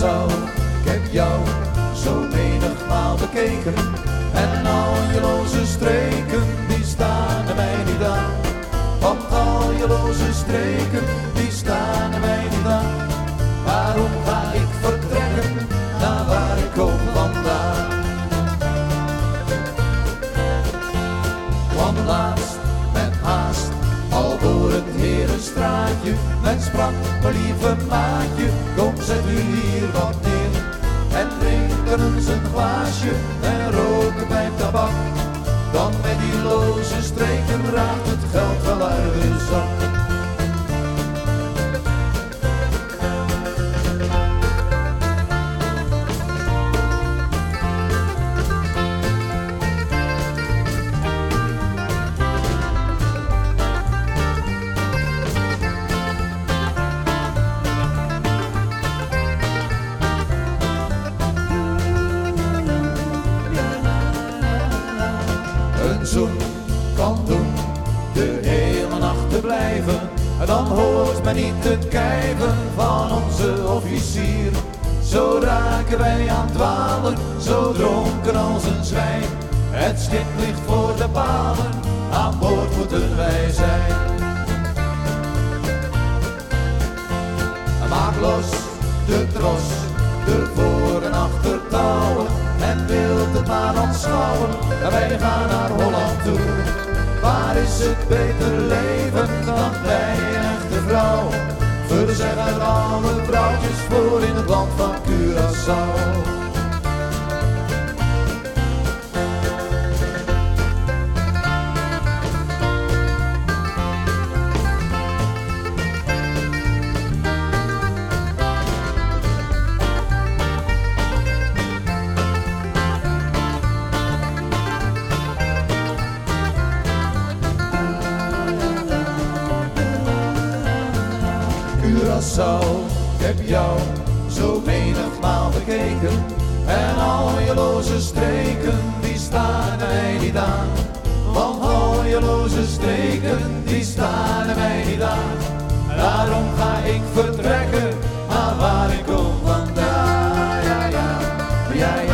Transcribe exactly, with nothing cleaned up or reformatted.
Curaçao, ik heb jou zo menigmaal bekeken. En al je loze streken, die staan er mij niet aan. Want al je loze streken, die staan er mij niet aan. Waarom ga ik vertrekken, naar waar ik kom vandaan? Want laatst, met haast, al door het Herenstraatje, men sprak, mijn lieve maatje, kom zet u hier wat neer. En drinken eens een glaasje en roken bij tabak. Dan met die loze streken raakt het geld wel uit de zak. Een zoen kan doen de hele nacht te blijven, en dan hoort men niet het kijven van onze officier. Zo raken wij aan het dwalen, zo dronken als een zwijn. Het schip ligt voor de palen, aan boord moeten wij zijn. Maak los de tros, de voor- en achtertouwen, en wilt het maar aanschouwen, wij gaan naar Holland toe. Waar is het beter leven dan bij een echte vrouw? Verzeg uit alle vrouwtjes voor in het land van Curaçao. Curaçao, ik heb jou zo menigmaal bekeken. En al je loze streken, die staan er mij niet aan. Want al je loze streken, die staan er mij niet aan. Daarom ga ik vertrekken, naar waar ik kom vandaan. Ja, ja, ja, ja.